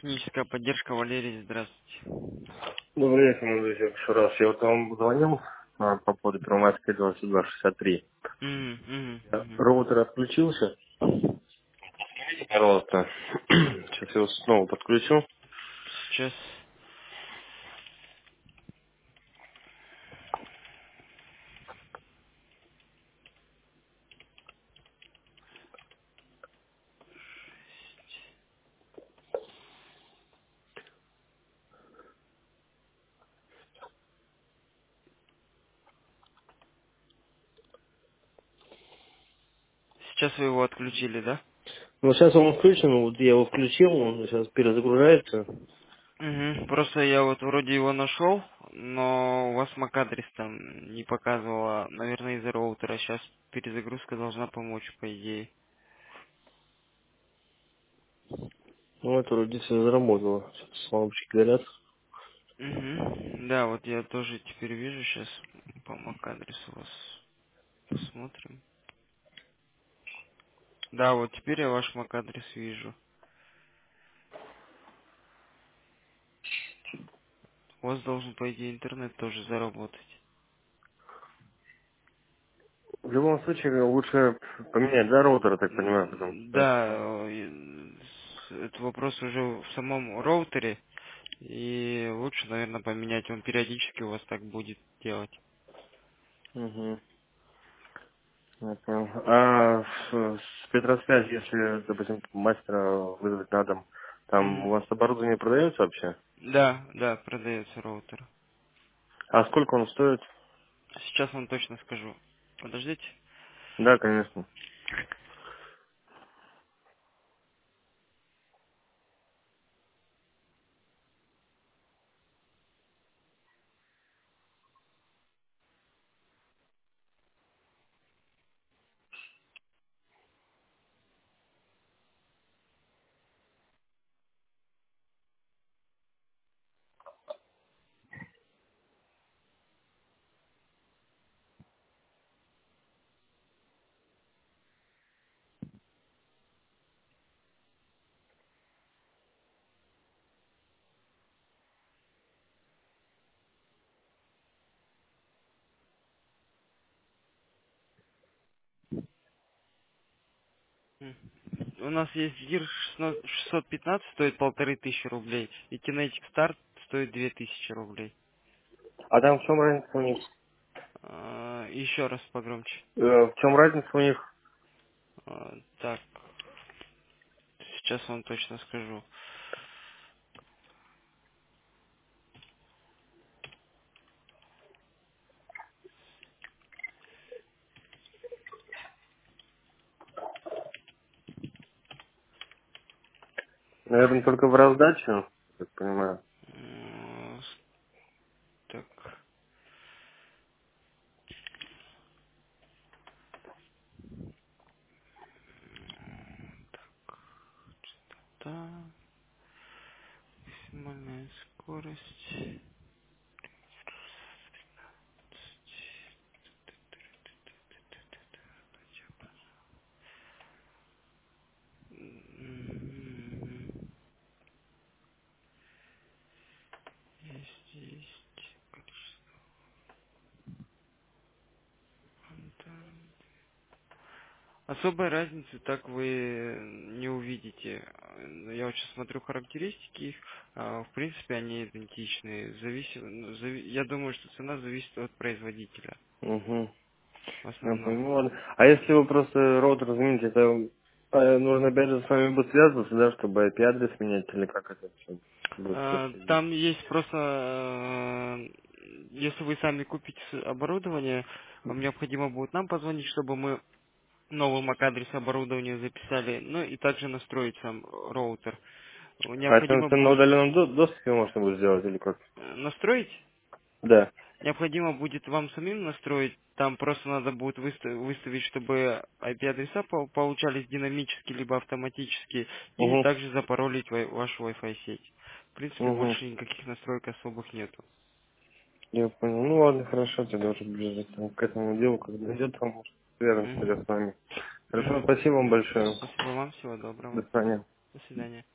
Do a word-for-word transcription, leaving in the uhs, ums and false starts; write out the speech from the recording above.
Техническая поддержка, Валерий, здравствуйте. Добрый вечер, молодой человек. Еще раз. Я вот вам звонил а, по поводу Первомайской двадцать два шестьдесят три. Мгм, мгм, Я- мгм. Роутер отключился. Пожалуйста. Сейчас я его снова подключу. Сейчас, сейчас вы его отключили, да? Ну, сейчас он включен, вот я его включил, он сейчас перезагружается. Угу. Просто я вот вроде его нашел, но у вас MAC-адрес там не показывало, наверное, из-за роутера. Сейчас перезагрузка должна помочь, по идее. Ну, это вроде все заработало. Что-то лампочки горят. Угу. Да, вот я тоже теперь вижу сейчас по MAC-адресу вас. Посмотрим. Да, вот теперь я ваш MAC-адрес вижу. У вас должен, по идее, интернет тоже заработать. В любом случае, лучше поменять, да, роутер, так понимаю, потому М, что... Да, э, с- это вопрос уже в самом роутере, и лучше, наверное, поменять. Он периодически у вас так будет делать. Угу. Я понял. А с, с Петросвязь, если, допустим, мастера вызвать на дом, там у Мгм. вас оборудование продается вообще? Да, да, продается роутер. А сколько он стоит? Сейчас вам точно скажу. Подождите. Да, конечно. М. У нас есть гир шестьсот пятнадцать, стоит полторы тысячи рублей, и Kinetic Start стоит две тысячи рублей. А там в чем разница у них? А, Еще раз погромче. Э, в чем разница у них? А, Так, сейчас вам точно скажу. Наверное, только в раздачу, так понимаю. М, Так, да. Максимальная скорость. М, Есть, есть. Контент. Особой разницы так вы не увидите. Я вот сейчас смотрю характеристики их. а, В принципе, они идентичны. Зависит, ну, зави- я думаю, что цена зависит от производителя. Угу. В Я основном. понял. Ну ладно. А если вы просто роутер замените, это э, нужно опять же с вами будет связываться, да, чтобы I P-адрес менять, или как это все будет А, происходить? Там есть просто, э, если вы сами купите с- оборудование, вам необходимо будет нам позвонить, чтобы мы новый MAC-адрес оборудования записали, ну и также настроить сам роутер. А это, Необходимо это на будет удаленном до- доступе можно будет сделать, или как? э, настроить, Да. необходимо будет вам самим настроить, там просто надо будет выста- выставить, чтобы I P-адреса по- получались динамически либо автоматически, и Угу. также запаролить вай- вашу Wi-Fi сеть. В принципе, Угу. больше никаких настроек особых нету. Я понял. Ну ладно, хорошо, тогда уже ближе там, к этому делу, когда дойдет, там может, свяжемся тогда с Мгм. вами. Хорошо, Мгм. спасибо вам большое. Спасибо вам, всего доброго. До свидания. До свидания.